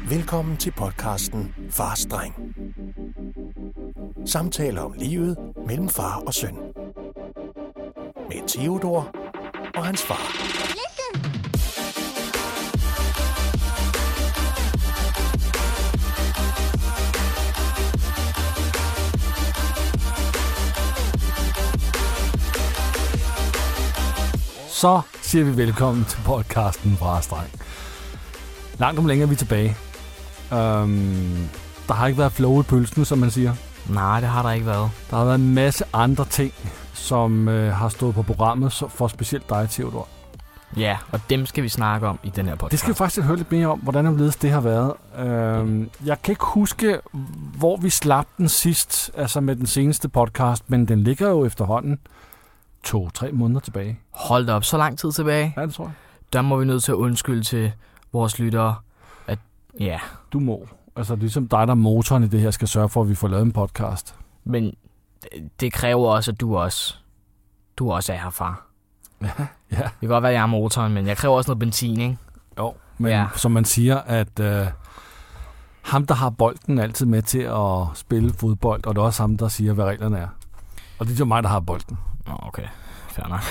Velkommen til podcasten Fars Dreng. Samtaler om livet mellem far og søn. Med Theodor og hans far. Så siger vi velkommen til podcasten Fars Dreng. Langt om længe er vi tilbage. Der har ikke været flow i pølsen, som man siger. Nej, det har der ikke været. Der har været en masse andre ting, som har stået på programmet for specielt dig, Theodor. Ja, og dem skal vi snakke om i den her podcast. Det skal vi faktisk høre lidt mere om, hvordan det har været. Jeg kan ikke huske, hvor vi slap den sidst, altså med den seneste podcast, men den ligger jo efterhånden 2-3 måneder tilbage. Hold da op, så lang tid tilbage. Ja, det tror jeg. Der må vi nødt til at undskylde til vores lyttere, at ja. Du må. Altså ligesom dig, der er motoren i det her, skal sørge for, at vi får lavet en podcast. Men det kræver også, at du også er her, far. Ja. Det kan godt være, at jeg er motoren, men jeg kræver også noget benzin, ikke? Jo, men som man siger, at ham, der har bolden, er altid med til at spille fodbold, og det er også ham, der siger, hvad reglerne er. Og det er jo mig, der har bolden. Okay, fair nok.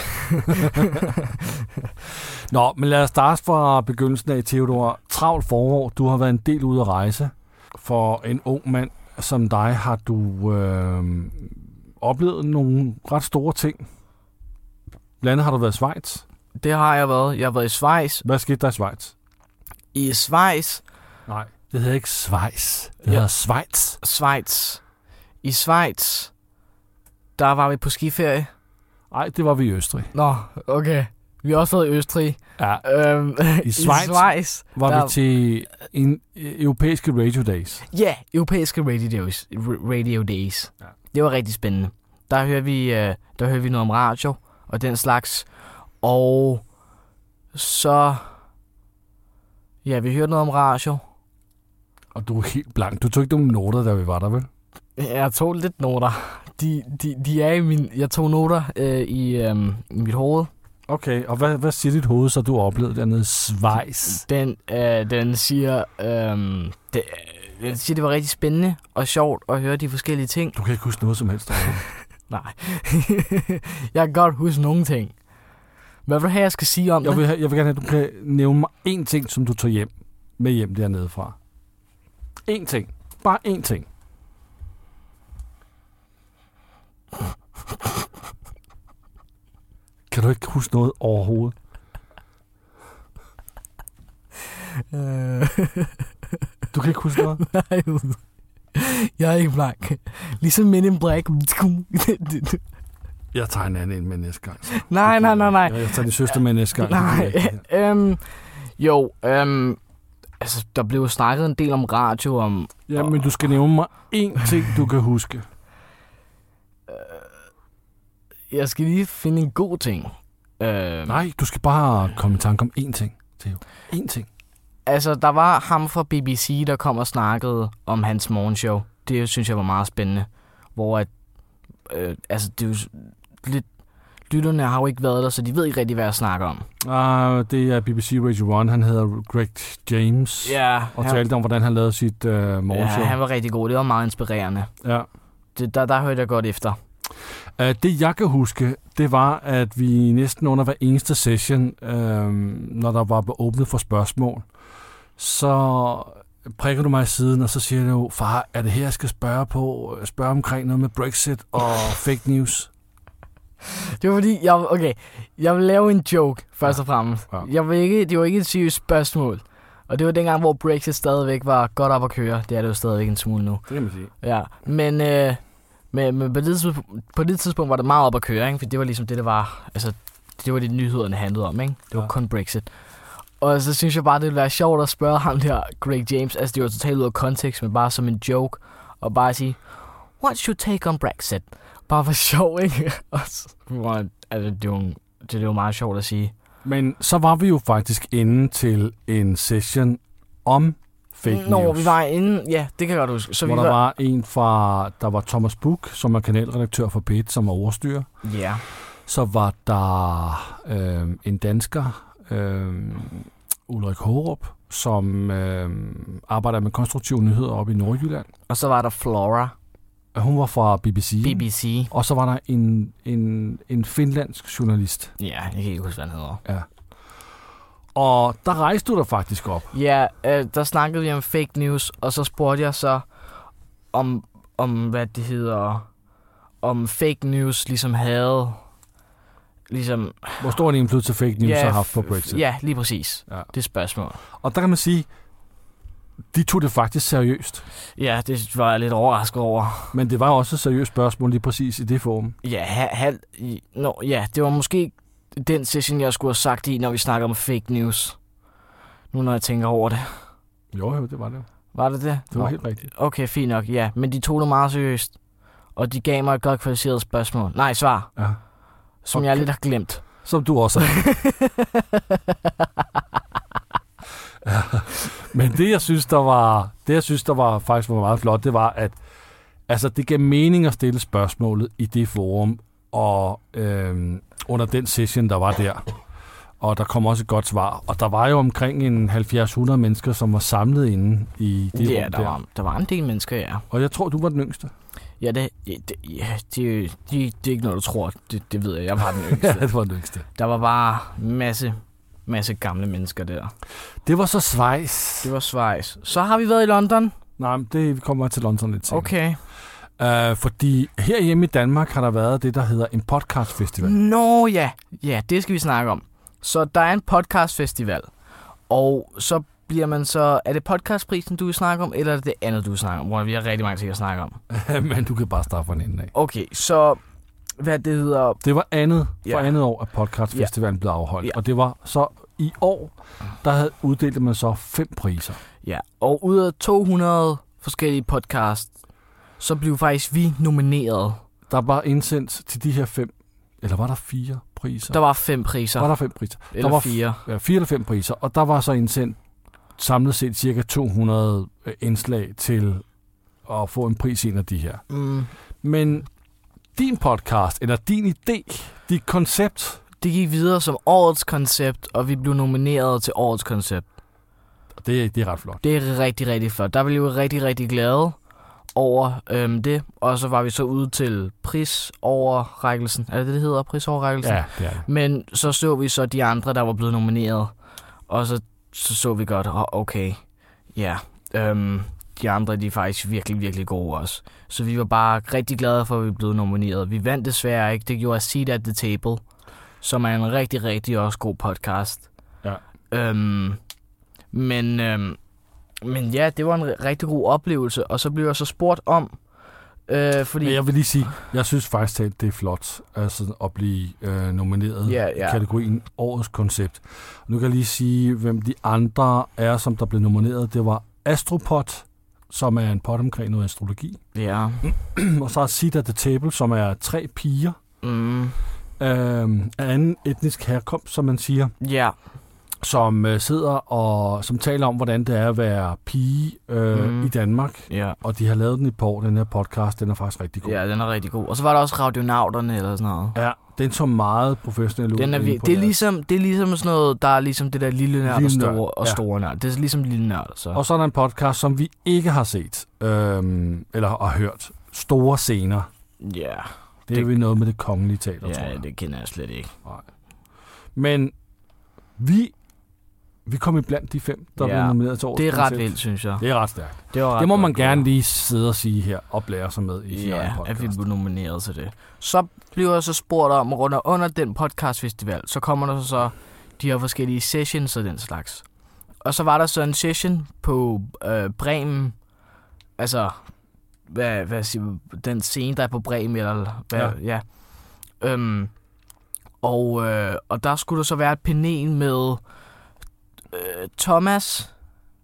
Nå, men lad os starte fra begyndelsen af, Theodor. Travlt forår, du har været en del ude at rejse. For en ung mand som dig har du oplevet nogle ret store ting. Blandt andet har du været i Schweiz. Det har jeg været. Jeg har været i Schweiz. Hvad skete der i Schweiz? I Schweiz? Nej, det hedder ikke Schweiz. Det hedder Schweiz. Schweiz. I Schweiz, der var vi på skiferie. Nej, det var vi i Østrig. Nå, okay. Vi har også været i Østrig. Ja. I Schweiz var vi til en europæiske Radio Days. Ja, europæiske Radio Days. Ja. Det var rigtig spændende. Der hører vi noget om radio og den slags. Og så... Ja, vi hørte noget om radio. Og du er helt blank. Du tog ikke nogen noter, da vi var der, vel? Jeg tog lidt noter. De er i min... Jeg tog noter i mit hoved. Okay, og hvad siger dit hoved, så du oplevede dernede i Schweiz? Den siger... Den siger, det var rigtig spændende og sjovt at høre de forskellige ting. Du kan ikke huske noget som helst. Nej. Jeg kan godt huske nogle ting. Hvad vil du have, jeg skal sige om det? Jeg vil gerne have, at du kan nævne mig én ting, som du tog med hjem dernede fra. Én ting. Bare én ting. Kan du ikke huske noget overhovedet? Du kan ikke huske noget? Nej, jeg er ikke blank. Ligesom Men in Black. Jeg tager en anden med næste gang. Så. Nej. Jeg tager din søster med næste gang. Nej, altså, der blev snakket en del om radio. Ja, men du skal nævne mig én ting, du kan huske. Jeg skal lige finde en god ting. Nej, du skal bare komme i tanke om én ting, Theo. Én ting. Altså, der var ham fra BBC, der kom og snakkede om hans morgenshow. Det synes jeg var meget spændende. Hvor at... altså, det er jo lidt... Lytterne har jo ikke været der, så de ved ikke rigtig, hvad jeg snakker om. Det er BBC Radio 1. Han hedder Greg James. Ja. Og talte om, hvordan han lavede sit morgenshow. Ja, han var rigtig god. Det var meget inspirerende. Ja. Der hørte jeg godt efter. Det jeg kan huske, det var, at vi næsten under hver eneste session, når der var åbnet for spørgsmål, så prikker du mig i siden, og så siger du, far, er det her, jeg skal spørge omkring noget med Brexit og fake news? Det var fordi, jeg vil lave en joke, først og fremmest. Ja. Det var ikke et seriøst spørgsmål. Og det var dengang, hvor Brexit stadigvæk var godt op at køre. Det er det jo stadigvæk en smule nu. Det kan man sige. Ja, men på det tidspunkt var det meget op at køre, ikke? For det var ligesom det var, altså, det var det nyhederne handlede om, ikke? Det var kun Brexit. Og så synes jeg bare, det ville være sjovt at spørge ham der, Greg James, altså det var totalt ud af kontekst, men bare som en joke, og bare sige, what's your take on Brexit? Bare for sjov, ikke? Altså, det var meget sjovt at sige. Men så var vi jo faktisk inde til en session om fake news. Nå, vi var inde, ja, det kan jeg godt huske. Så hvor der var en fra, der var Thomas Buch, som er kanalredaktør for P1, som var overstyrer. Ja. Så var der en dansker, Ulrik Hårup, som arbejder med konstruktive nyheder oppe i Nordjylland. Og så var der Flora. Hun var fra BBC. BBC. Og så var der en finlandsk journalist. Ja, jeg kan ikke huske, hvad han hedder. Ja. Og der rejste du der faktisk op. Ja, der snakkede vi om fake news, og så spurgte jeg så om hvad det hedder, om fake news ligesom havde, ligesom... Hvor stor en indflydelse fake news har haft på Brexit? Ja, lige præcis. Ja. Det spørgsmål. Og der kan man sige, de tog det faktisk seriøst. Ja, det var jeg lidt overrasket over. Men det var også et seriøst spørgsmål lige præcis i det forum. Ja, det var måske den session, jeg skulle have sagt i, når vi snakker om fake news. Nu når jeg tænker over det. Jo, det var det. Var det det? Det var helt rigtigt. Okay, fint nok, ja. Men de tog det meget seriøst. Og de gav mig et godt kvalificeret spørgsmål. Nej, svar. Ja. Som jeg lidt har glemt. Som du også har. Ja. Men det jeg synes der var faktisk var meget flot, det var at altså det gav mening at stille spørgsmålet i det forum og under den session der var der. Og der kom også et godt svar. Og der var jo omkring en 70-100 mennesker, som var samlet inde i det rum der. Der var en del mennesker, ja. Og jeg tror, du var den yngste. Ja, det er ikke noget, du tror. Det ved jeg. Jeg var den yngste. Ja, det var den yngste. Der var bare masse gamle mennesker der. Det var så Schweiz. Det var Schweiz. Så har vi været i London. Nej, men vi kommer til London lidt senere. Okay. Fordi herhjemme i Danmark har der været det, der hedder en podcastfestival. Nå ja. Ja, det skal vi snakke om. Så der er en podcastfestival. Og så bliver man så... Er det podcastprisen, du vil snakke om, eller er det det andet, du vil snakke om? Hvor vi har rigtig mange ting at snakke om. Men du kan bare starte fra en ende af. Okay, så... Hvad det hedder... Det var andet år, at podcastfestivalen blev afholdt. Ja. Og det var så i år, der uddelte man så 5 priser. Ja, og ud af 200 forskellige podcasts, så blev faktisk vi nomineret. Der var indsendt til de her 5, eller var der 4 priser? Der var 5 priser. Var der 5 priser? Eller der var 4. Ja, 4 eller 5 priser, og der var så indsendt samlet set cirka 200 indslag til at få en pris i en af de her. Mm. Men din podcast, eller din idé, dit koncept... Det gik videre som årets koncept, og vi blev nomineret til årets koncept. Det er ret flot. Det er rigtig, rigtig flot. Der blev vi rigtig, rigtig glade over det, og så var vi så ude til prisoverrækkelsen. Er det hedder? Prisoverrækkelsen? Ja, det er det. Men så vi så de andre, der var blevet nomineret, og så vi godt, okay, ja, de andre, de er faktisk virkelig, virkelig gode også. Så vi var bare rigtig glade for, at vi blev nomineret. Vi vandt desværre ikke. Det gjorde Seat at the Table, som er en rigtig, rigtig også god podcast. Ja. Men ja, det var en rigtig god oplevelse, og så blev jeg så spurgt om, fordi... Jeg vil lige sige, jeg synes faktisk, at det er flot altså, at blive nomineret i kategorien Årets Koncept. Nu kan jeg lige sige, hvem de andre er, som der blev nomineret. Det var Astropod, som er en pod omkring noget astrologi. Ja. Og så er Seat at the Table, som er 3 piger. Af anden etnisk herkomst, som man siger. Ja. Som sidder og som taler om, hvordan det er at være pige i Danmark. Ja. Og de har lavet den i på den her podcast. Den er faktisk rigtig god. Ja, den er rigtig god. Og så var der også Radionauterne eller sådan noget. Ja, den så meget professionel ud. Det er ligesom sådan noget, der er ligesom det der lille nørd og store nørd. Det er ligesom lille nørd. Så. Og så er der en podcast, som vi ikke har set, eller har hørt. Store scener. Ja. Det er jo noget med det kongelige teater, tror jeg. Ja, det kender jeg slet ikke. Nej. Men vi kom i blandt de 5, der blev nomineret til årets koncept. Det er ret vildt, synes jeg. Det er ret stærkt. Det må man gerne lige sidde og sige her, og blære sig med i sin egen podcast. At vi blev nomineret til det. Så bliver jeg så spurgt om, under den podcastfestival, så kommer der så de her forskellige sessions og den slags. Og så var der så en session på Bremen, altså, hvad siger den scene, der er på Bremen, eller hvad, ja. Og der skulle der så være et panel med Thomas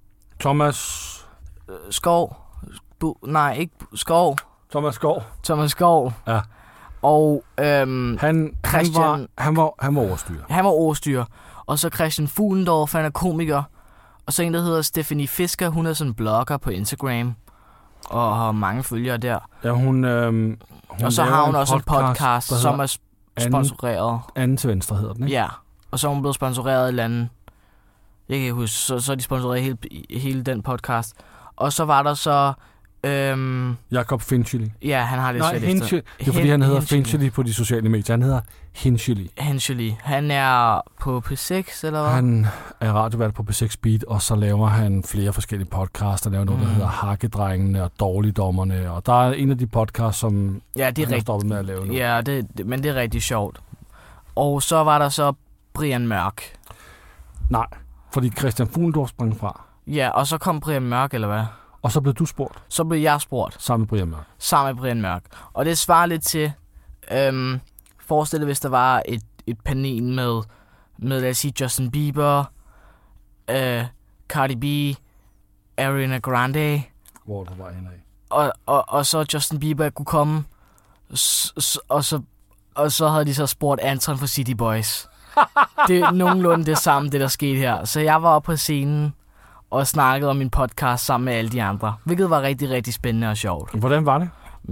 Skov. Skov. Thomas Skov. Ja. Og Christian... Han var overstyrer. Han var overstyrer. Og så Christian Fuglendorf, han er komiker. Og så en, der hedder Stephanie Fisker. Hun er sådan en blogger på Instagram. Og har mange følgere der. Ja, hun og så har hun også en podcast, som er sponsoreret. Anden til venstre hedder den, ikke? Ja. Og så er hun blevet sponsoreret af et eller andet. Jeg kan ikke huske, så de sponsorerede hele den podcast. Og så var der så... Jakob Finchley. Ja, han har det svært efter. Det er fordi, han hedder Finchley på de sociale medier. Han hedder Hinchley. Han er på P6, eller hvad? Han er radiovært på P6 Beat, og så laver han flere forskellige podcasts. Der laver noget, der hedder Hakkedrengene og Dårligdommerne. Og der er en af de podcasts, som han har stoppet med at lave nu. Ja, men det er rigtig sjovt. Og så var der så Brian Mørk. Nej, fordi Christian Fuglendorf sprang fra. Ja, og så kom Brian Mørk, eller hvad? Og så blev du spurgt? Så blev jeg spurgt. Sammen med Brian Mørk. Og det svarer lidt til... forestil dig, hvis der var et panel med lad os sige, Justin Bieber, Cardi B, Ariana Grande. Hvor der var henne af. Og så Justin Bieber kunne komme, og så havde de så spurgt Anton fra City Boys. Det er nogenlunde det samme, det der skete her. Så jeg var oppe på scenen og snakkede om min podcast sammen med alle de andre, hvilket var rigtig, rigtig spændende og sjovt. Hvordan var det?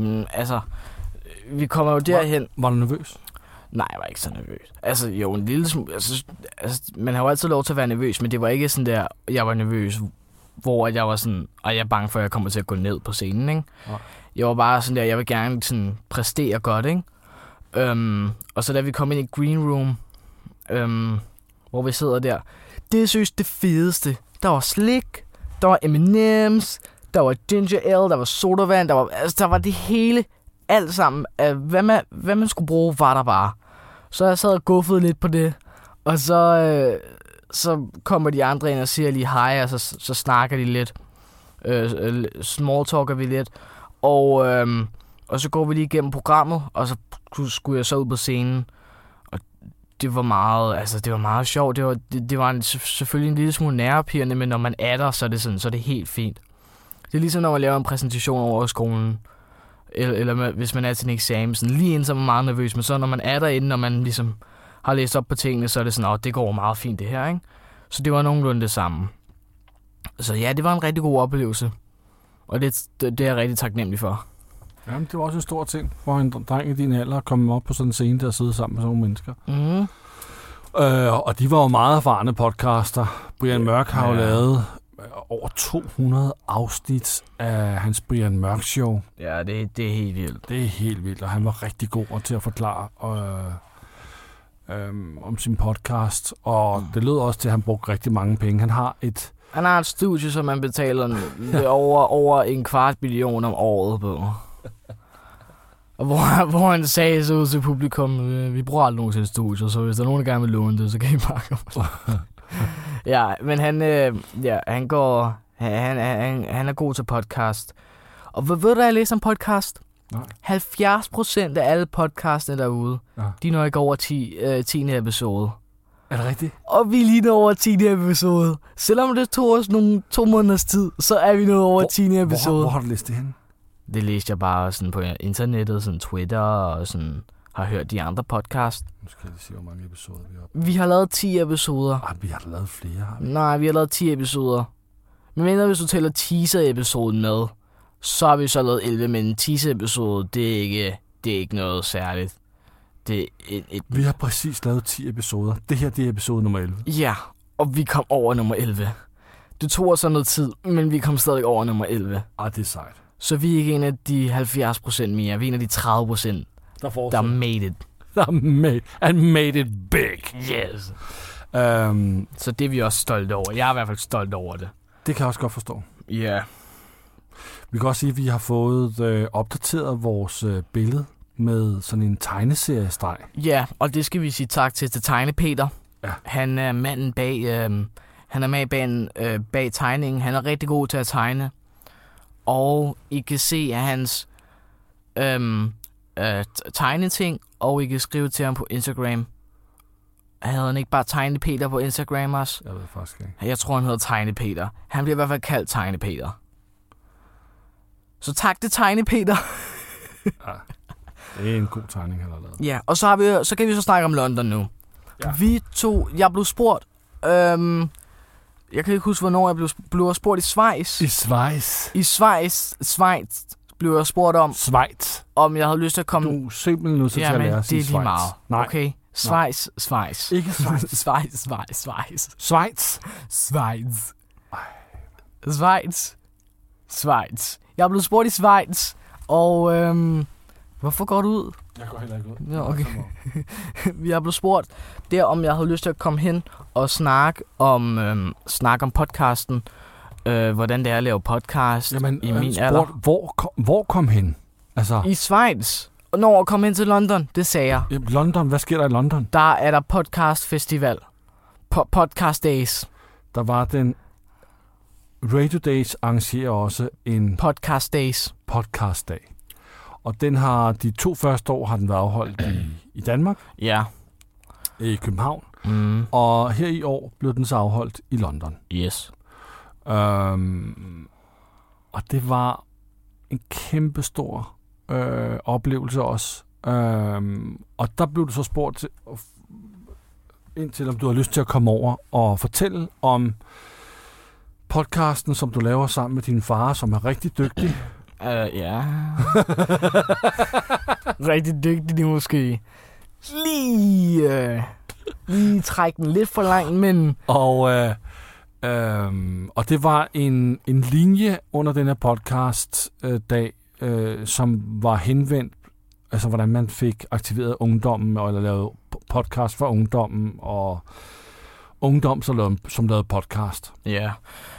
Vi kommer jo derhen. Var du nervøs? Nej, jeg var ikke så nervøs. Altså, jo, en lille smule. Man har jo altid lov til at være nervøs, men det var ikke sådan der, jeg var nervøs, hvor jeg var sådan, og jeg er bange for, at jeg kommer til at gå ned på scenen, ikke? Ja. Jeg var bare sådan der, jeg vil gerne sådan præstere godt, ikke? Og så da vi kom ind i Green Room, hvor vi sidder der, det synes det fedeste. Der var slik, der var M&M's, der var ginger ale, der var sodavand, der var det hele, alt sammen. Hvad man skulle bruge, var der bare. Så jeg sad og guffede lidt på det, og så kommer de andre ind og siger lige hej, og så snakker de lidt. Smalltalker vi lidt. Og så går vi lige igennem programmet, og så skulle jeg så ud på scenen. Og det var meget sjovt. Det var selvfølgelig en lille smule nervepirrende, men når man er der, så er det helt fint. Det er ligesom når man laver en præsentation over skolen, eller hvis man er til en eksamen, sådan lige inden så er man meget nervøs, men så når man er derinde, når man ligesom har læst op på tingene, så er det sådan, det går meget fint det her, ikke? Så det var nogenlunde det samme. Så ja, det var en rigtig god oplevelse, og det er jeg rigtig taknemmelig for. Jamen, det var også en stor ting, hvor en dreng i din alder kom op på sådan en scene der og sidde sammen med sådan nogle mennesker. Mm. Og de var jo meget erfarne podcaster. Brian Mørk har jo lavet over 200 afsnit af hans Brian Mørk Show. Ja, det er helt vildt. Det er helt vildt, og han var rigtig god til at forklare om sin podcast. Og det lød også til, at han brugte rigtig mange penge. Han har et studie, som man betaler over 250 000 om året på. Og hvor han sagde så ud til publikum, vi bruger aldrig nogensinde studier, så hvis der er nogen, der gerne vil låne det, så kan I bare komme. Ja, men han er god til podcast. Og ved du, hvad jeg læser om podcast? Nej. 70% af alle podcastene derude, de når ikke over 10. episode. Er det rigtigt? Og vi er lige nået over 10. episode. Selvom det tog os nogle 2 måneders tid, så er vi nået over 10. episode. Hvor har du læst det henne? Det læste jeg bare sådan på internettet, sådan Twitter, og sådan har hørt de andre podcast. Nu skal jeg se, hvor mange episoder vi har. Vi har lavet 10 episoder. Vi har lavet flere, har vi? Nej, vi har lavet 10 episoder. Men hvis du tæller teaser-episoden med, så har vi så lavet 11, men en teaser-episode, det er ikke noget særligt. Vi har præcis lavet 10 episoder. Det her, det er episode nummer 11. Ja, og vi kom over nummer 11. Det tog os så noget tid, men vi kom stadig over nummer 11. Det er sejt. Så vi er ikke en af de 70% mere. Vi er en af de 30%, der made it. Made it big. Yes. Så det er vi også stolte over. Jeg er i hvert fald stolt over det. Det kan jeg også godt forstå. Ja. Yeah. Vi kan også sige, at vi har fået opdateret vores billede med sådan en tegneseriestreg. Ja, og det skal vi sige tak til Tegnepeter. Ja. Han er manden bag, han er med bag tegningen. Han er rigtig god til at tegne. Og I kan se af hans tegneting, og I kan skrive til ham på Instagram. Havde han ikke bare Tegnepeter på Instagram også? Jeg ved faktisk ikke. Jeg tror, han hedder Tegnepeter. Han bliver i hvert fald kaldt Tegnepeter. Så tak til Tegnepeter. Ja, det er en god tegning, han har lavet. Ja, og så kan vi så snakke om London nu. Ja. Jeg blev spurgt, jeg kan ikke huske, hvornår jeg blev spurgt i Schweiz. I Schweiz blev jeg spurgt om, Schweiz. Om jeg havde lyst til at komme... Du er simpelthen nødt til at lære at sige det er lige meget. Nej. Okay. Schweiz. Ikke Schweiz. Schweiz. Jeg er blevet spurgt i Schweiz, og hvorfor går du ud? Jeg går heller ikke ud. Ja, okay. Vi har blevet spurgt der, om jeg havde lyst til at komme hen og snakke om podcasten, hvordan det er at lave podcast. Jamen, i min alder. Hvor kom hen? Altså, I Schweiz. Og når jeg kom hen til London, det sagde jeg. London, hvad sker der i London? Der er der podcast festival. Podcast Days. Der var den... Radio Days arrangerer også en... Podcast Days. Podcast dag. Og den har de 2 første år har den været afholdt i Danmark. Ja. I København. Mm. Og her i år blev den så afholdt i London. Yes. Og det var en kæmpestor oplevelse også. Og der blev du så spurgt indtil om du har lyst til at komme over og fortælle om podcasten, som du laver sammen med din far, som er rigtig dygtig. Ja. Rigtig dygtig, måske. Lige trække den lidt for langt, men... Og det var en linje under den her podcast-dag, som var henvendt, altså hvordan man fik aktiveret ungdommen, eller lavet podcast for ungdommen, og ungdom, som lavede podcast. Ja.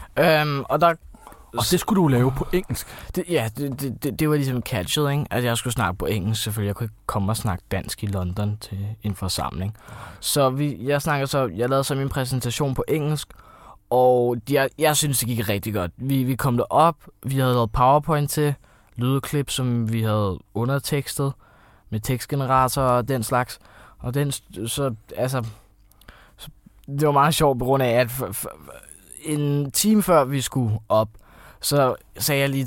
Og det skulle du lave på engelsk. Det var ligesom catchet, ikke? At jeg skulle snakke på engelsk, selvfølgelig. Jeg kunne ikke komme og snakke dansk i London til en forsamling. Så jeg lavede så min præsentation på engelsk, og jeg synes, det gik rigtig godt. Vi kom derop, vi havde lavet PowerPoint til, lydklip, som vi havde undertekstet med tekstgenerator og den slags. Og det var meget sjovt på grund af, at en time før vi skulle op, så sagde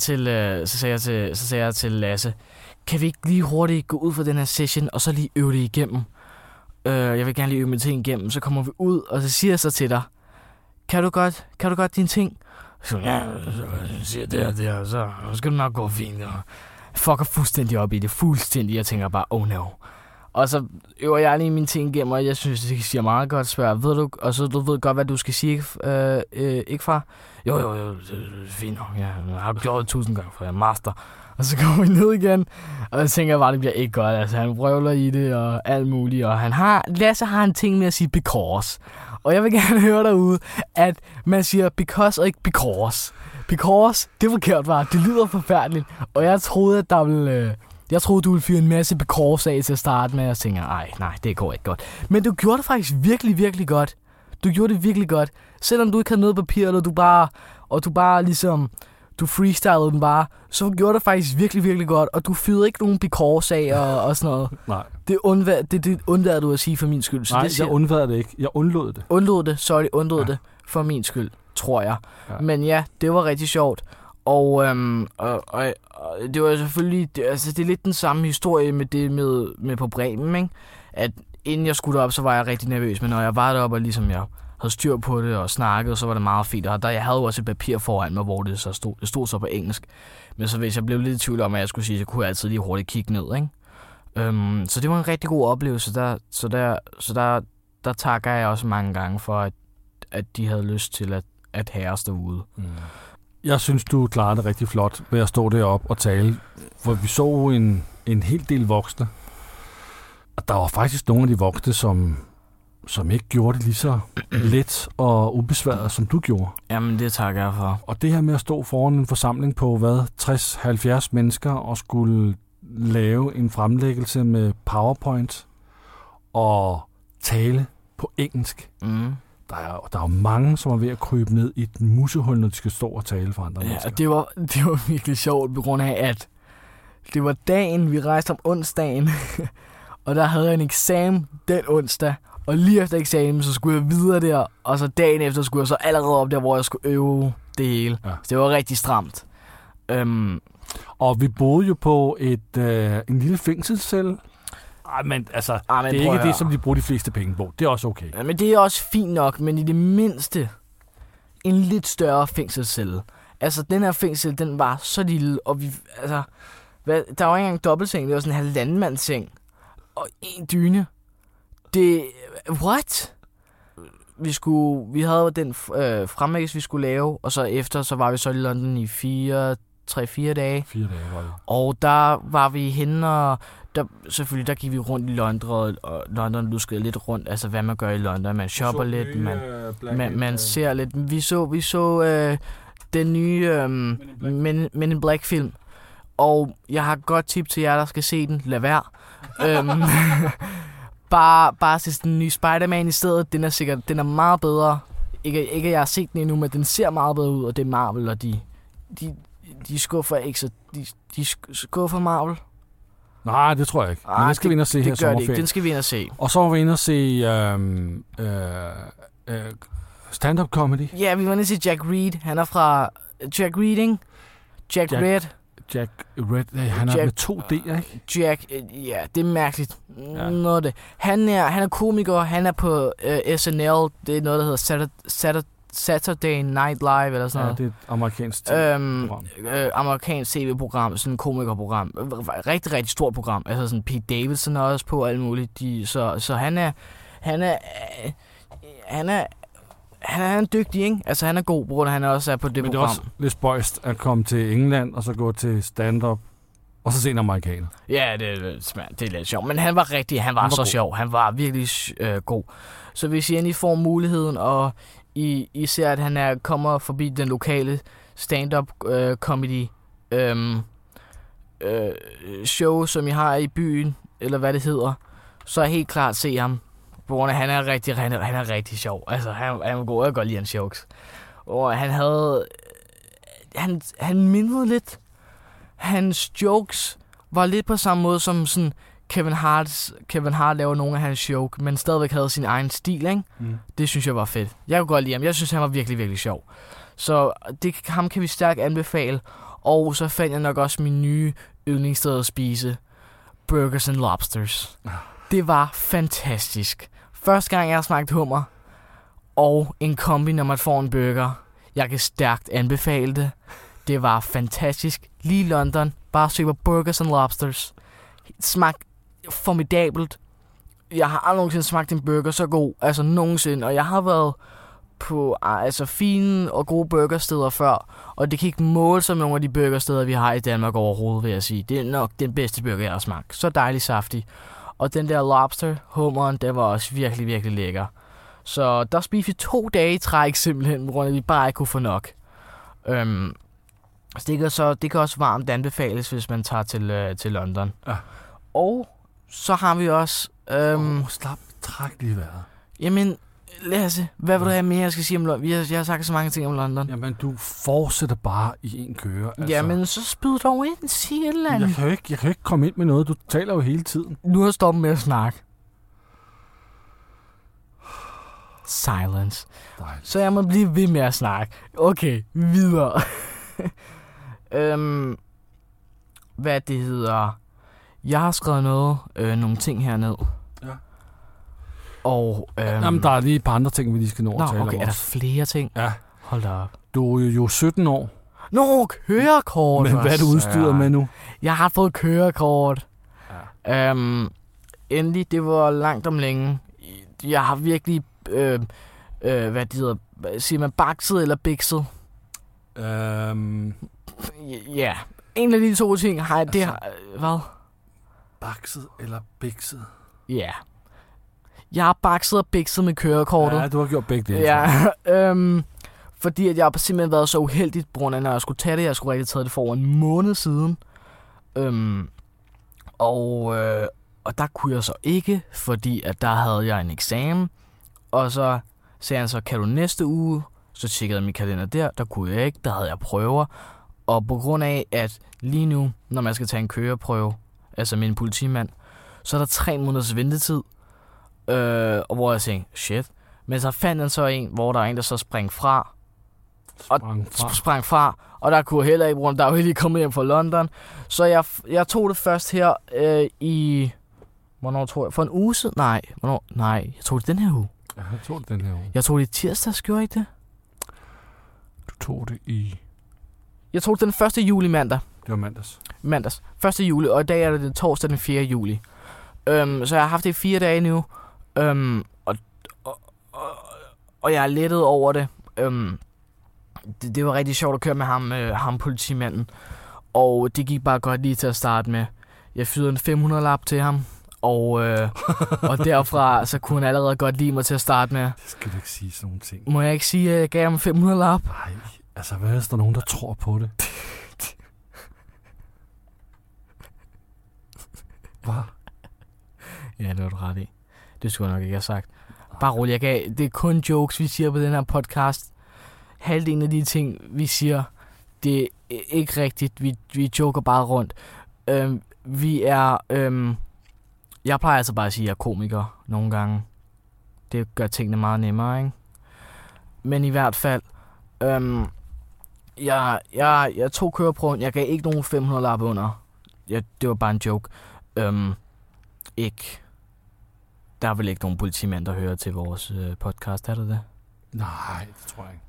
jeg til Lasse, kan vi ikke lige hurtigt gå ud for den her session, og så lige øve det igennem? Jeg vil gerne lige øve mine ting igennem. Så kommer vi ud, og så siger jeg så til dig, kan du godt dine ting? Så siger det, og så skal du nok gå fint. Og fucker fuldstændig op i det. Fuldstændig. Jeg tænker bare, oh no. Og så øver jeg lige mine ting igennem, og jeg synes, det siger meget godt svært. Ved du, og så du ved godt, hvad du skal sige, ikke far? Jo, fint nok. Jeg har gjort det 1000 gange, for jeg er master. Og så kommer vi ned igen, og jeg tænker bare, det bliver ikke godt. Altså, han vrøvler i det, og alt muligt. Og Lasse har en ting med at sige because. Og jeg vil gerne høre derude, at man siger because og ikke because. Because, det er forkert, var. Det lyder forfærdeligt. Og jeg troede, at du ville fyre en masse because af til at starte med, og jeg tænker, nej, det går ikke godt. Men du gjorde det faktisk virkelig, virkelig godt. Du gjorde det virkelig godt. Selvom du ikke havde noget papir, eller du bare ligesom, du freestylede den bare, så gjorde det faktisk virkelig, virkelig godt. Og du fyrede ikke nogen because af og sådan noget. Nej. Det undværede du at sige for min skyld. Så nej, det jeg undværede det ikke. Jeg undlod det. Undlod det for min skyld, tror jeg. Ja. Men ja, det var rigtig sjovt. Og det var selvfølgelig, det er lidt den samme historie med det med på Bremen, ikke? At inden jeg skulle derop, så var jeg rigtig nervøs, men når jeg var deroppe, og ligesom jeg havde styr på det og snakket, så var det meget fint. Og jeg havde jo også et papir foran mig, hvor det stod så på engelsk. Men så hvis jeg blev lidt i tvivl om, at jeg skulle sige, så kunne jeg altid lige hurtigt kigge ned, ikke? Så det var en rigtig god oplevelse. Der takker jeg også mange gange for, at de havde lyst til at have os derude. Mm. Jeg synes, du klarede det rigtig flot ved at stå deroppe og tale. For vi så en hel del voksne. Og der var faktisk nogle af de voksne, som ikke gjorde det lige så let og ubesværet, som du gjorde. Jamen, det takker jeg for. Og det her med at stå foran en forsamling på, 60-70 mennesker og skulle lave en fremlæggelse med PowerPoint og tale på engelsk. Mm. Der er jo mange, som er ved at krybe ned i et musehul, når de skal stå og tale for andre mennesker. Det var virkelig sjovt på grund af, at det var dagen, vi rejste om onsdagen, og der havde jeg en eksamen den onsdag, og lige efter eksamen, så skulle jeg videre der, og så dagen efter skulle jeg så allerede op der, hvor jeg skulle øve det hele. Ja. Så det var rigtig stramt. Og vi boede jo på en lille fængselscelle. Men det er ikke det, som de bruger de fleste penge på. Det er også okay. Ja, men det er også fint nok, men i det mindste en lidt større fængselscelle. Altså, den her fængsel, den var så lille, og der var ikke engang dobbeltseng, det var sådan en halvandmandsseng, og en dyne. What? Vi havde den fremlæggelse, vi skulle lave, og så efter, så var vi så i London i 3-4 dage. 4 dage var det. Og der var vi henne, og der gik vi rundt i London, og London luskede lidt rundt, altså hvad man gør i London. Man shopper lidt, man ser lidt. Vi så den nye Men in Black film, og jeg har et godt tip til jer, der skal se den. Lad være. Bare se den nye Spider-Man i stedet. Den er meget bedre. Ikke at jeg har set den endnu, men den ser meget bedre ud, og det er Marvel, og de skuffer ikke, så de skuffer Marvel. Nej, det tror jeg ikke. Men den skal vi ind og se her sommerferien. Den skal vi ind og se. Og så var vi ind og se stand-up comedy. Ja, vi var inde og se Jack Reed. Han er fra Jack Reading. Jack Red. Jack Red, han er med 2 D'er, ikke? Jack, ja, det er mærkeligt. Ja. Noget det. Han er komiker, han er på SNL. Det er noget, der hedder Saturday Night Live, eller sådan noget. Ja, det er et amerikansk tv-program. Amerikansk tv-program, sådan et komikerprogram. Rigtig, rigtig stort program. Altså sådan Pete Davidson er også på, alt muligt. Så han er dygtig, ikke? Altså han er god, på grund af han også er på det program. Men det er også lidt spøjst at komme til England, og så gå til stand-up, og så se en amerikaner. Ja, det er lidt sjovt. Men han var så god. Sjov. Han var virkelig god. Så hvis I endelig får muligheden, og I ser, at han kommer forbi den lokale stand-up comedy show, som I har i byen, eller hvad det hedder, så er helt klart se ham. På grund af, han er rigtig sjov. Altså, han er god. Jeg kan godt lide hans jokes. Og han mindede lidt. Hans jokes var lidt på samme måde som sådan Kevin Hart laver nogle af hans joke, men stadigvæk havde sin egen stil, ikke? Mm. Det synes jeg var fedt. Jeg kunne godt lide ham. Jeg synes, han var virkelig, virkelig sjov. Så ham kan vi stærkt anbefale. Og så fandt jeg nok også min nye yndlingssted at spise. Burgers and Lobsters. Det var fantastisk. Første gang, jeg har smagt hummer og en kombi, når man får en burger. Jeg kan stærkt anbefale det. Det var fantastisk. Lige i London. Bare søg på Burgers and Lobsters. Smag formidabelt. Jeg har aldrig nogensinde smagt en burger så god. Altså nogensinde. Og jeg har været på fine og gode burgersteder før. Og det kan ikke måle som nogle af de burgersteder, vi har i Danmark overhovedet, vil jeg sige. Det er nok den bedste burger, jeg har smagt. Så dejlig saftig. Og den der lobster, hummeren, det var også virkelig, virkelig lækker. Så der spiste vi 2 dage i træk simpelthen, på grund af, at vi bare ikke kunne få nok. Det kan også varmt anbefales, hvis man tager til London. Ja. Og så har vi også... træk lige vejret. Jamen, Lasse, hvad vil du have mere, jeg skal sige om London? Jeg har sagt så mange ting om London. Jamen, du fortsætter bare i en køre. Altså. Jamen, så spyd dog ind, sig et eller andet. Jeg kan jo ikke komme ind med noget. Du taler jo hele tiden. Nu har jeg stoppet med at snakke. Silence. Så jeg må blive ved med at snakke. Okay, videre. Hvad det hedder... Jeg har skrevet nogle ting herned. Ja. Og... Jamen, der er lige et par andre ting, vi lige skal nå at tale om. Okay, er der flere ting? Ja. Hold da op. Du er jo 17 år. Nå, kørekort! Men hvad er du udstyret med nu? Jeg har fået kørekort. Ja. Endelig, det var langt om længe. Jeg har virkelig... hvad det hedder... Siger man bakset eller bikset? Ja, en af de 2 ting har jeg... Altså, det har, hvad? Bakset eller bikset? Ja. Jeg har bakset og bikset med kørekortet. Ja, du har gjort begge dele. Ja, fordi at jeg har simpelthen været så uheldig, på grund af, når jeg skulle tage det. Jeg skulle rigtig tage det for over en måned siden. Og der kunne jeg så ikke, fordi at der havde jeg en eksamen. Og så sagde han så, kan du næste uge? Så tjekkede jeg min kalender der kunne jeg ikke. Der havde jeg prøver. Og på grund af, at lige nu, når man skal tage en køreprøve, altså med en politimand, så er der 3 måneders ventetid. Og hvor jeg tænkte, shit. Men så fandt han så en, hvor der er en, der så sprang fra. Og der kunne heller ikke bruge, der er jo heller ikke kommet hjem fra London. Så jeg tog det først her i... Hvornår tror jeg? For en uge siden? Nej, jeg tog det den her uge. Ja, jeg tog det den her uge. Jeg tog det i tirsdags, gjorde jeg ikke det? Du tog det i... Jeg tog det den 1. juli mandag. Det var mandags. Mandags. 1. juli, og i dag er det torsdag den 4. juli. Så jeg har haft det i 4 dage nu. Og jeg er lettet over det. Det var rigtig sjovt at køre med ham politimanden. Og det gik bare godt lige til at starte med. Jeg fyrede en 500-lap til ham. Og derfra, så kunne han allerede godt lide mig til at starte med. Det skal du ikke sige sådan nogle ting. Må jeg ikke sige, at jeg gav ham 500-lap? Nej, altså hvad hvis der er nogen, der tror på det? Hvad? Ja, det var du ret i. Det skulle jeg nok ikke have sagt. Bare rolig, det er kun jokes, vi siger på den her podcast. Halvdelen af de ting, vi siger, det er ikke rigtigt. Vi joker bare rundt. Jeg plejer altså bare at sige, at jeg er komiker nogle gange. Det gør tingene meget nemmere, ikke? Men i hvert fald, jeg tog køreprøven. Jeg gav ikke nogen 500-lappe under. Det var bare en joke. Ikke. Der er vel ikke nogen politimænd, der hører til vores podcast, er det det? Nej, det tror jeg ikke.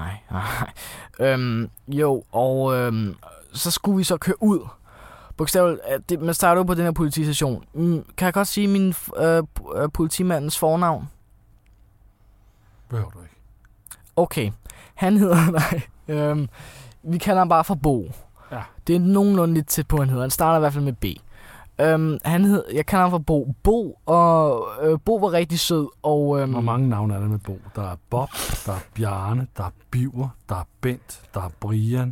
Nej. Jo, og så skulle vi så køre ud. Bogstaveligt, man starter jo på den her politistation. Kan jeg godt sige min politimandens fornavn? Behøver du ikke. Okay. Han hedder, vi kalder ham bare for Bo. Ja. Det er nogenlunde lidt tæt på, han hedder. Han starter i hvert fald med B. Jeg kalder ham for Bo. Bo var rigtig sød. Og, hvor mange navne er der med Bo? Der er Bob, der er Bjarne, der er Biver, der er Bent, der er Brian,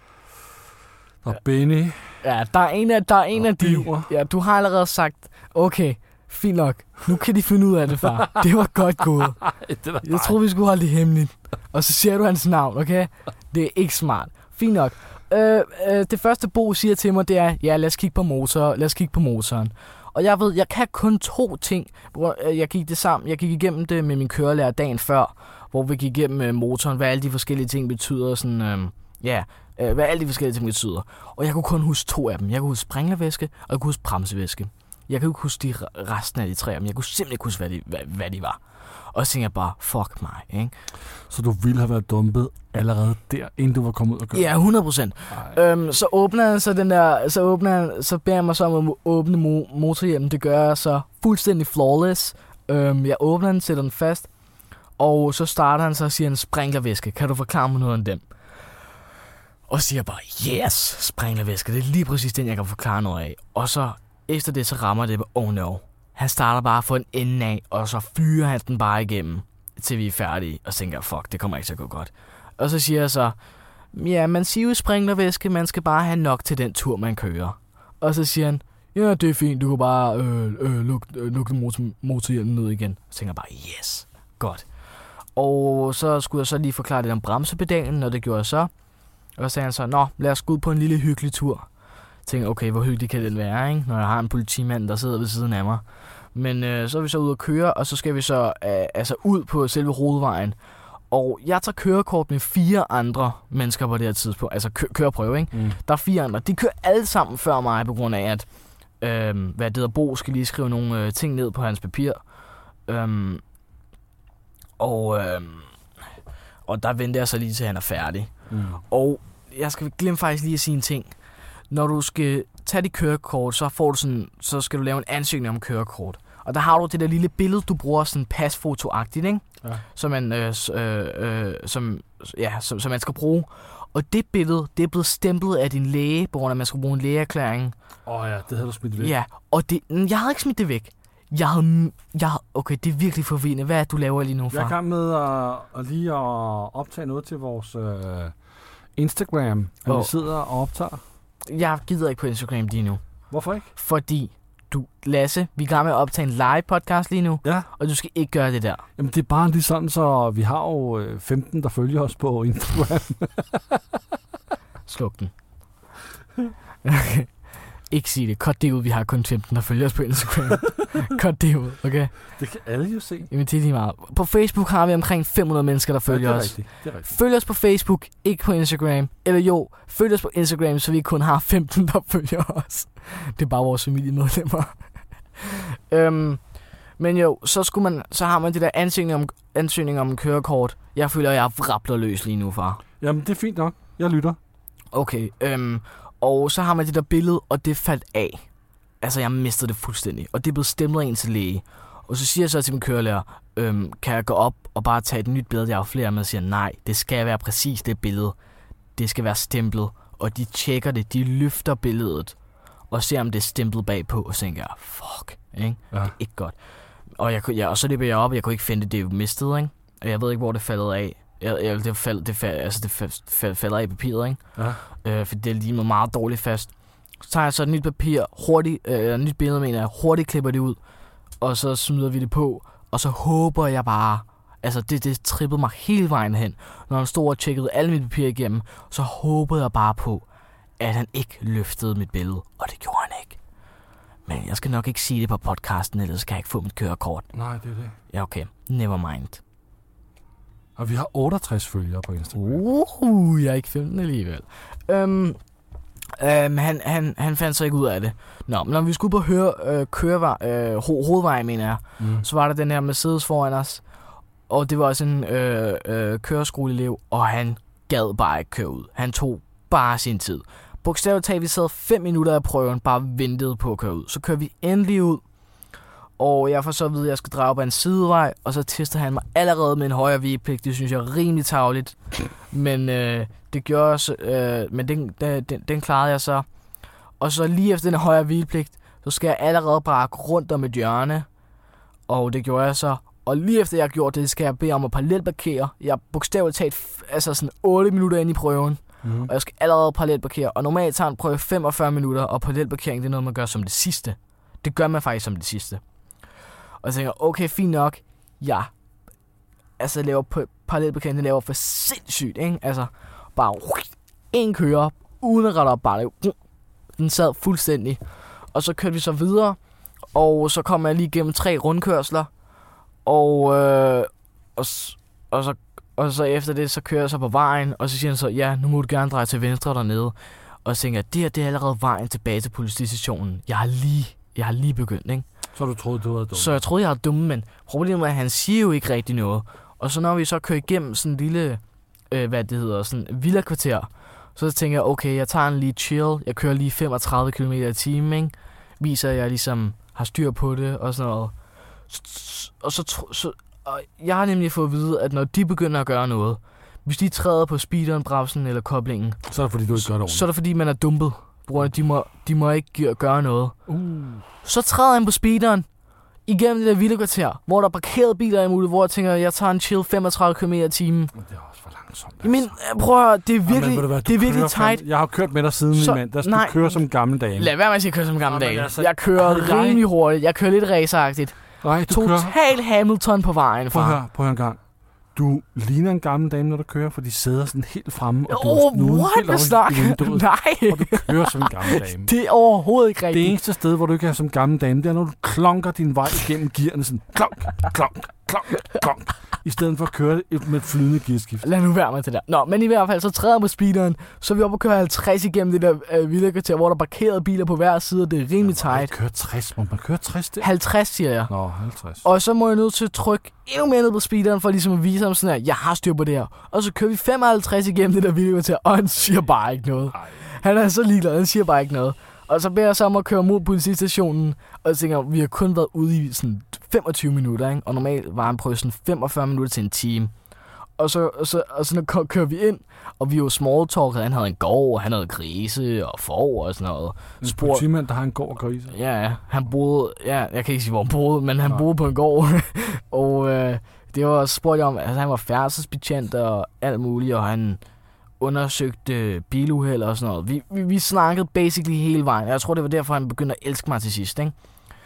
der er Benny. Ja, der er en af de. Ja, du har allerede sagt, okay, fint nok. Nu kan de finde ud af det, far. Det var godt gået. Jeg tror, vi skulle holde det hemmeligt. Og så siger du hans navn, okay? Det er ikke smart. Fint nok. Det første Bo siger til mig, det er, ja, lad os kigge på motoren. Og jeg ved, jeg kan kun 2 ting. Jeg gik igennem det med min kørelærer dagen før, hvor vi gik igennem motoren, hvad alle de forskellige ting betyder, sådan, hvad alle de forskellige ting betyder. Og jeg kunne kun huske 2 af dem. Jeg kunne huske sprinklervæske, og jeg kunne huske bremsevæske. Jeg kunne ikke huske resten af de 3 af dem. Jeg kunne simpelthen ikke huske, hvad de var. Og så tænkte jeg bare, fuck mig, ikke? Så du ville have været dumpet allerede der, inden du var kommet ud og køre? Ja, 100%. Så åbner han så beder jeg mig så om at åbne motorhjelmen. Det gør jeg så fuldstændig flawless. Jeg åbner den, sætter den fast, og så starter han så og siger, sprinklervæske. Kan du forklare mig noget om dem? Og så siger jeg bare, yes, sprinklervæske. Det er lige præcis den, jeg kan forklare noget af. Og så efter det, så rammer det, oh no. Han starter bare for en ende af, og så fyrer han den bare igennem, til vi er færdige. Og så tænker jeg, fuck, det kommer ikke til at gå godt. Og så siger jeg så, ja, man siger jo sprinklervæske, man skal bare have nok til den tur, man kører. Og så siger han, ja, det er fint, du kan bare lukke motorhjelmen ned igen. Så tænker jeg bare, yes, godt. Og så skulle jeg så lige forklare det om bremsepedalen, og det gjorde jeg så. Og så sagde han så, nå, lad os gå ud på en lille hyggelig tur. Jeg tænkte, okay, hvor hyggelig kan den være, ikke? Når jeg har en politimand, der sidder ved siden af mig. Men så er vi så ude at køre, og så skal vi så ud på selve hovedvejen. Og jeg tager kørekort med 4 andre mennesker på det her tidspunkt. Altså køreprøve, ikke? Der er 4 andre. De kører alle sammen før mig, på grund af, at hvad det hedder, Bo skal lige skrive nogle ting ned på hans papir. Og der venter jeg så lige til, han er færdig. Og jeg skal glemme faktisk lige at sige en ting. Når du skal tage dit kørekort, så skal du lave en ansøgning om kørekort. Og der har du det der lille billede, du bruger sådan pasfoto-agtigt, ikke? Ja. Som man skal bruge. Og det billede, det er blevet stemplet af din læge, på grund af, at man skal bruge en lægeerklæring. Ja, det havde du smidt væk. Ja, og jeg havde ikke smidt det væk. Okay, det er virkelig forvirrende. Hvad er det, du laver lige nu, far? Jeg er i gang med at optage noget til vores Instagram, hvor vi sidder og optager. Jeg gider ikke på Instagram lige nu. Hvorfor ikke? Fordi Lasse, vi er klar med at optage en live podcast lige nu, ja. Og du skal ikke gøre det der. Jamen det er bare lige sådan, så vi har jo 15, der følger os på Instagram. Sluk den. Okay. Ikke sige det. Cut det ud, vi har kun 15, der følger os på Instagram. Cut det ud, okay? Det kan alle jo se. Jamen det er lige meget. På Facebook har vi omkring 500 mennesker, der følger os. Det er rigtigt. Følg os på Facebook, ikke på Instagram. Eller jo, følg os på Instagram, så vi kun har 15, der følger os. Det er bare vores familiemedlemmer. Men jo, så har man det der ansøgning om kørekort. Jeg føler, jeg er vrabler løs lige nu, far. Jamen det er fint nok. Jeg lytter. Okay, og så har man det der billede, og det faldt af. Altså, jeg mistede det fuldstændig. Og det er blevet stemplet ind til læge. Og så siger jeg så til min kørelærer, kan jeg gå op og bare tage et nyt billede, jeg afflerer med, og siger, nej, det skal være præcis det billede. Det skal være stemplet, og de tjekker det, de løfter billedet, og ser, om det er stemplet bagpå, og så tænker jeg, fuck, ikke? Ja. Det er ikke godt. Og så løber jeg op, og jeg kunne ikke finde det, det er jo mistet, ikke? Og jeg ved ikke, hvor det faldet af. Det falder af i papiret, ikke? Ja. For det er lige meget dårligt fast. Så tager jeg så et nyt papir, nyt billede, mener jeg, hurtigt klipper det ud, og så smider vi det på, og så håber jeg bare, altså det trippede mig hele vejen hen, når han stod og tjekkede alle mine papirer igennem, så håbede jeg bare på, at han ikke løftede mit billede, og det gjorde han ikke. Men jeg skal nok ikke sige det på podcasten, ellers skal jeg ikke få mit kørekort. Nej, det er det. Ja, okay. Never mind. Og vi har 68 følgere på Instagram. Jeg er ikke 15 alligevel. Han fandt så ikke ud af det. Nå, men når vi skulle på hovedvej, mener jeg, så var der den her Mercedes foran os, og det var også en køreskoleelev, og han gad bare ikke køre ud. Han tog bare sin tid. Bogstaveligt talt, vi sad 5 minutter af prøven, bare ventede på at køre ud. Så kører vi endelig ud, og jeg får så at vide, at jeg skal dreje op ad en sidevej, og så tester han mig allerede med en højere vigepligt. Det synes jeg er rimelig tarveligt. Men det gjorde så, men den klarede jeg så. Og så lige efter den højere vigepligt, så skal jeg allerede bare rundt om et hjørne. Og det gjorde jeg så. Og lige efter jeg har gjort det, skal jeg bede om at parallelparkere. Jeg er bogstaveligt talt sådan 8 minutter ind i prøven. Og jeg skal allerede parallelparkere. Og normalt tager en prøve 45 minutter, og parallelparkering, det er noget, man gør som det sidste. Det gør man faktisk som det sidste. Og jeg tænker, okay, fint nok. Ja. Altså, laver parallelparkering, den laver for sindssygt, ikke? Altså, bare en kører, uden at rette op, bare den sad fuldstændig. Og så kørte vi så videre, og så kom jeg lige gennem 3 rundkørsler, og så efter det, så kører jeg så på vejen, og så siger han så, ja, nu må du gerne dreje til venstre dernede. Og så tænker jeg, det er allerede vejen tilbage til politistationen. Jeg har lige begyndt, ikke? Så du troede, du var dum? Så jeg troede, jeg var dum, men problemet er, at han siger jo ikke rigtig noget. Og så når vi så kører igennem sådan en lille, sådan villakvarter, så tænker jeg, okay, jeg tager en lige chill. Jeg kører lige 35 km i timen, ikke? Viser, at jeg ligesom har styr på det og sådan noget. Og jeg har nemlig fået at vide, at når de begynder at gøre noget, hvis de træder på speederen, bremsen eller koblingen, så er det fordi, du ikke gør det ordentligt. Så er det fordi, man er dumpet. De må ikke gøre noget. Så træder han på speederen igennem det der villakvarter, hvor der er parkeret biler i muligt, hvor jeg tænker, jeg tager en chill 35 km i timen. Men det er også for langsomt. Men prøv at høre, det er virkelig tight. Jeg har kørt med dig siden i mandag, så du kører som gammel dame. Lad være med at sige, køre som gammel dame. Altså, jeg kører rimelig hurtigt. Jeg kører lidt raceragtigt. Total Hamilton på vejen, far. Prøv en gang. Du ligner en gammel dame, når du kører, for de sidder sådan helt fremme, og du er snuden helt over i vinduet. Nej. Og du kører som en gammel dame. Det er overhovedet ikke rigtigt. Det eneste sted, hvor du ikke er som gammel dame, det er, når du klonker din vej igennem gearne sådan klonk, klonk, klonk, klonk, i stedet for at køre med et flydende gearskift. Lad nu være med det der. Nå, men i hvert fald, så træder på speederen, så er vi oppe og kører 50 igennem det der villakvarter, hvor der er parkerede biler på hver side, og det er rimelig tight. Man kører 60, må man køre 60 der? 50, siger jeg. Nå, 50. Og så må jeg nødt til at trykke endnu mere ned på speederen, for ligesom at vise ham sådan her, jeg har styr på det her. Og så kører vi 55 igennem det der villakvarter, og han siger bare ikke noget. Han er så ligeglad, han siger bare ikke noget. Og så beder jeg så om at køre mod politistationen, og jeg tænker, vi har kun været ude i sådan 25 minutter, ikke? Og normalt var han prøvet sådan 45 minutter til en time. Og så kører vi ind, og vi er jo smalltalket. Han havde en gård, han havde grise og får og sådan noget. En politimand, der har en gård og grise? Ja, han boede, jeg kan ikke sige, hvor han boede, men han boede på en gård. Og det var spurgt om, at han var færdselsbetjent og alt muligt, og han undersøgte biluheld og sådan noget. Vi snakkede basically hele vejen. Jeg tror, det var derfor, han begyndte at elske mig til sidst, ikke?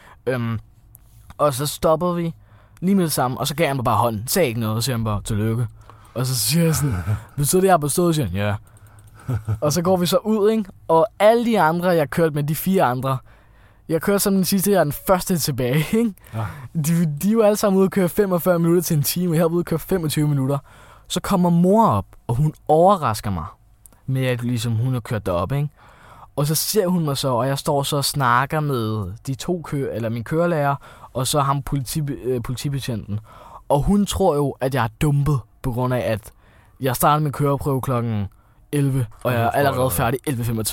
Og så stoppede vi lige med det samme, og så gav han mig bare hånden. Sagde ikke noget, og siger han bare, tillykke. Og så siger jeg sådan, betyder det, jeg har bestået? Siger han, ja. Og så går vi så ud, ikke? Og alle de andre, jeg kørte med, de 4 andre, jeg kørte som den sidste, jeg er den første tilbage, ikke? Ja. De er jo alle sammen ude at køre 45 minutter til en time, og jeg er ude at køre 25 minutter. Så kommer mor op, og hun overrasker mig med, at ligesom, hun har kørt derop, ikke? Og så ser hun mig så, og jeg står så og snakker med de 2 min kørelærer, og så ham politibetjenten. Og hun tror jo, at jeg er dumpet, på grund af, at jeg startede med køreprøve klokken 11, og jeg er allerede færdig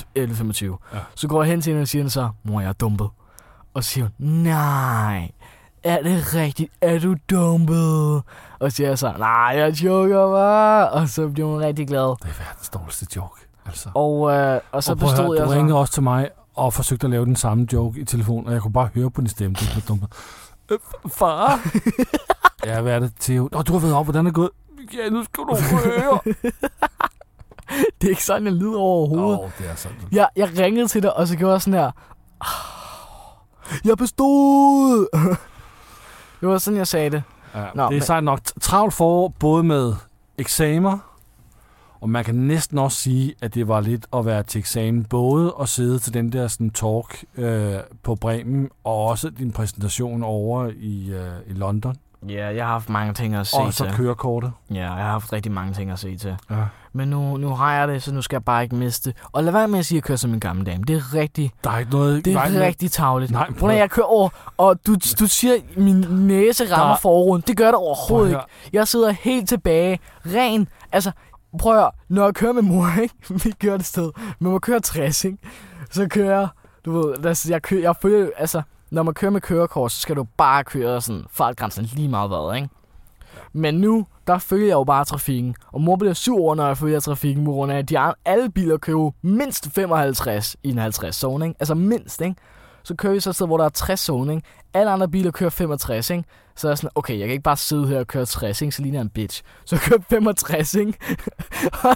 11.25. Ja. Så går jeg hen til hende og siger så, mor, jeg er dumpet. Og så siger hun, nej, er det rigtigt? Er du dumpet? Og så siger jeg så, nej, jeg joker bare. Og så bliver hun rigtig glad. Det er verdens dårligste joke, altså. Og så bestod jeg så... Du ringede også til mig og forsøgte at lave den samme joke i telefonen, og jeg kunne bare høre på din stemme, du blev dumpet. Far? Ja, hvad er det, Theo? Du har været op, hvordan er det gået? Ja, nu skal du høre. Det er ikke sådan, jeg lyder overhovedet. Det er sådan. Jeg ringede til dig, og så gjorde jeg sådan her. Jeg bestod! Det var sådan, jeg sagde det. Ja, det er sejt nok. Travlt forår, både med eksamer, og man kan næsten også sige, at det var lidt at være til eksamen. Både at sidde til den der sådan, talk på Bremen, og også din præsentation over i London. Ja, jeg har haft mange ting at se til. Og så kørekortet. Ja, jeg har haft rigtig mange ting at se til. Ja. Men nu har jeg det, så nu skal jeg bare ikke miste. Og lad være med at sige, at jeg kører som en gammel dame. Det er rigtig... Der er ikke noget... Det er rigtig tarveligt. Nej, prøv at jeg kører over, og du siger, at min næse rammer forruden. Det gør det overhovedet ikke. Jeg sidder helt tilbage. Ren. Altså, prøv at høre. Når jeg kører med mor, ikke? Vi kører det sted. Men man kører 60, ikke? Så kører du ved, jeg følger, altså... Når man kører med kørekort, så skal du bare køre sådan fartgrænsen lige meget hvad, ikke? Men nu, der følger jeg jo bare trafikken. Og mor bliver sur over, når jeg følger trafikken, på grund af, at alle biler kører mindst 55 i en 50-zone, ikke? Altså mindst, ikke? Så kører vi så et sted, hvor der er 60-zone, ikke? Alle andre biler kører 65, ikke? Så er jeg sådan, okay, jeg kan ikke bare sidde her og køre 60, ikke? Så ligner jeg en bitch. Så jeg kører 65, ikke? Og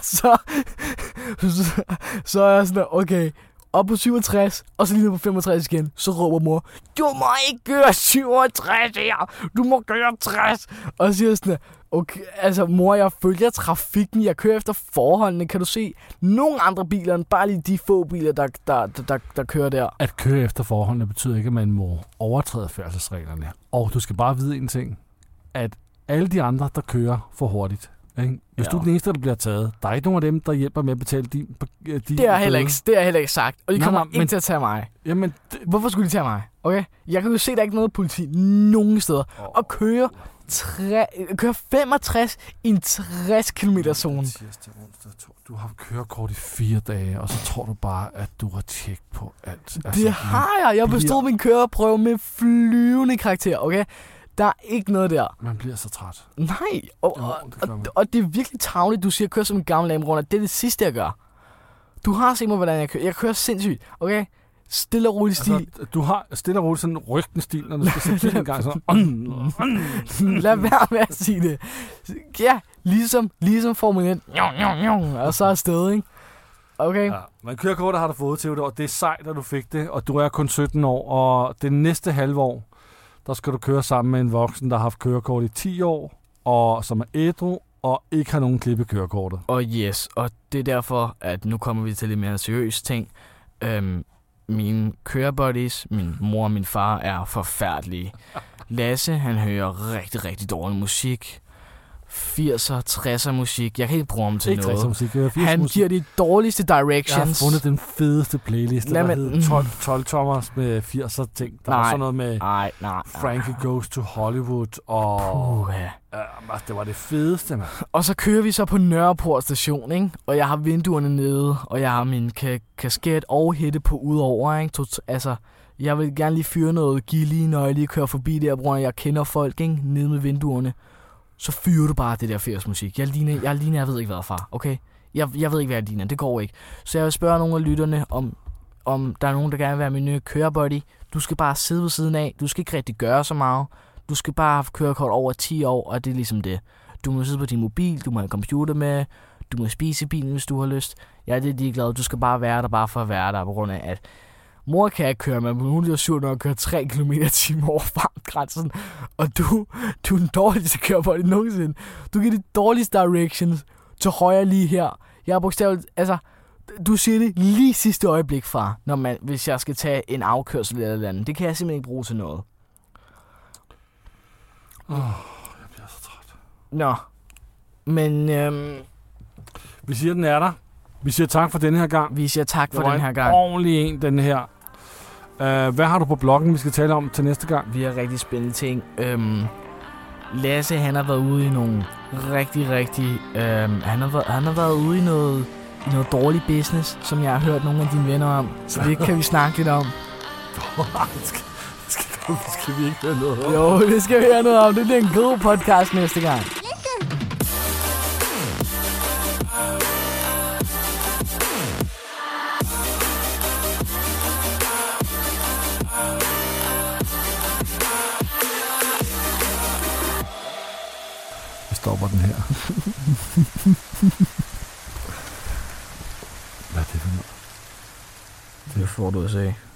så er jeg sådan, okay... Op på 67, og så lige ned på 65 igen. Så råber mor, du må ikke køre 67 her. Du må køre 60. Og så siger jeg sådan, okay, altså mor, jeg følger trafikken. Jeg kører efter forholdene. Kan du se nogle andre biler, end bare lige de få biler, der kører der? At køre efter forholdene betyder ikke, at man må overtræde færdselsreglerne. Og du skal bare vide en ting. At alle de andre, der kører for hurtigt, ikke? Hvis du er den eneste, der bliver taget, der er ikke nogen af dem, der hjælper med at betale din det er heller ikke sagt. Og de kommer ikke til at tage mig. Jamen, hvorfor skulle de tage mig? Okay? Jeg kan jo se, at der er ikke noget politi nogen steder. Og køre 65 i en 60 km zone. Du har kørekort i 4 dage, og så tror du bare, at du har tjekket på alt. Det har jeg. Jeg bestod min køreprøve med flyvende karakter, okay? Der er ikke noget der. Man bliver så træt. Nej, og det er virkelig tarveligt, du siger, at jeg kører som en gammel dame, det er det sidste, jeg gør. Du har set mig, hvordan jeg kører. Jeg kører sindssygt, okay? Stille og rolig stil. Altså, du har stille og rolig sådan en rygtende stil, når du skal sætte til en gang. Lad være med at sige det. Ja, ligesom Formel 1. Og så er afsted, ikke? Okay. Ja, men kørekortet har du fået til det, og det er sejt, at du fik det, og du er kun 17 år, og det næste halve år, der skal du køre sammen med en voksen, der har haft kørekort i 10 år, og som er ædru, og ikke har nogen klippe kørekortet. Og yes, og det er derfor, at nu kommer vi til lidt mere seriøse ting. Mine kørebuddies, min mor og min far, er forfærdelige. Lasse, han hører rigtig, rigtig dårlig musik. 80'er, 60'er musik. Jeg kan ikke bruge ham til ikke noget. Musik, han giver de dårligste directions. Jeg har fundet den fedeste playlist, der hedder 12 tommers med 80'er ting. Der er sådan noget med Frankie Goes to Hollywood, og det var det fedeste, mand. Og så kører vi så på Nørreport station, ikke? Og jeg har vinduerne nede, og jeg har min kasket og hætte på udover, ikke? Altså, jeg vil gerne lige fyre noget gilly, når jeg lige kører forbi der, hvor jeg kender folk, ikke? Nede med vinduerne. Så fyrer du bare det der 80 musik. Jeg ved ikke hvad far, okay? Jeg ved ikke, hvad jeg ligner. Det går ikke. Så jeg vil spørge nogle af lytterne, om der er nogen, der gerne vil være min nye kørebuddy. Du skal bare sidde ved siden af. Du skal ikke rigtig gøre så meget. Du skal bare have kørekort over 10 år, og det er ligesom det. Du må sidde på din mobil, du må have computer med, du må spise i bilen, hvis du har lyst. Jeg er lidt ligeglad. Du skal bare være der, bare for at være der, på grund af, at mor kan ikke køre, men hun bliver sur, når jeg kører 3 km/t over fartgrænsen. Og du er den dårligste kørebuddy nogensinde. Du giver de dårligste directions til højre lige her. Jeg er bogstaveligt, altså, du siger det lige sidste øjeblik, far, hvis jeg skal tage en afkørsel eller andet. Det kan jeg simpelthen ikke bruge til noget. Jeg bliver så træt. Nå, men vi siger, den er der. Vi siger tak for den her gang. Vi siger tak for den her gang. Det var en ordentlig en, den her. Hvad har du på bloggen, vi skal tale om til næste gang? Vi har rigtig spændende ting. Lasse, han har været ude i nogle rigtig... Han har været ude i noget dårlig business, som jeg har hørt nogle af dine venner om. Så det kan vi snakke lidt om. Det skal Skal vi ikke høre noget om? Jo, det skal vi høre noget om. Det bliver en god podcast næste gang. Vi stopper den her. Hvad er det for noget? Det får du at se.